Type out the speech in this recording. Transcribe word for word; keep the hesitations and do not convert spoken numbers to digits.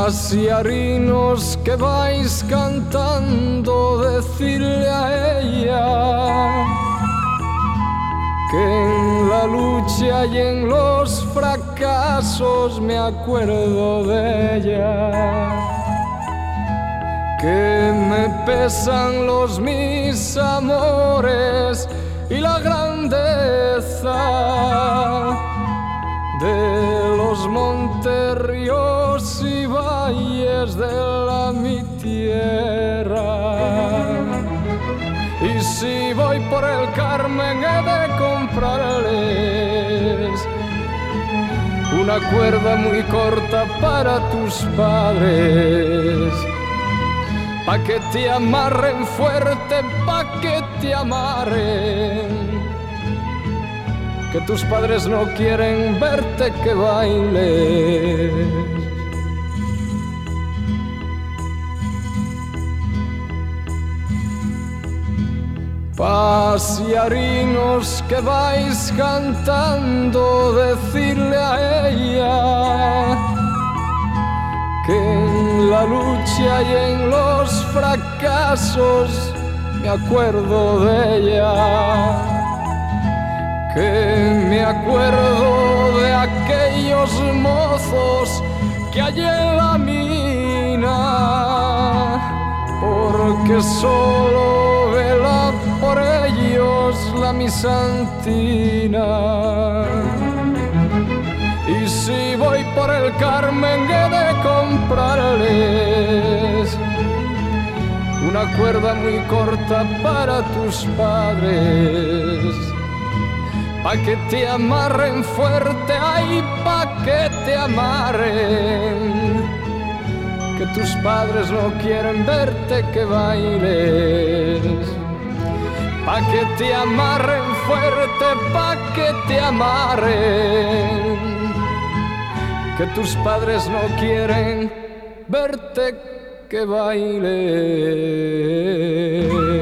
Pasiarinos que vais cantando, decirle a ella que en la lucha y en los fracasos me acuerdo de ella, que me pesan los mis amores y la grandeza de los montes, ríos y valles de la mi tierra. Y si voy por el Carmen he de comprarles una cuerda muy corta para tus padres, pa' que te amarren fuerte, pa' que te amarren, que tus padres no quieren verte que bailes. Pasiarinos que vais cantando, decirle a ella que en la lucha y en los fracasos me acuerdo de ella, que me acuerdo de aquellos mozos que hay en la mina, porque solo vela por ellos la mi santina. Y si voy por el Carmen he de comprarles una cuerda muy corta para tus padres, pa' que te amarren fuerte, ay, pa' que te amarren, que tus padres no quieren verte que bailes, pa' que te amarren fuerte, pa' que te amarren, que tus padres no quieren verte que bailes.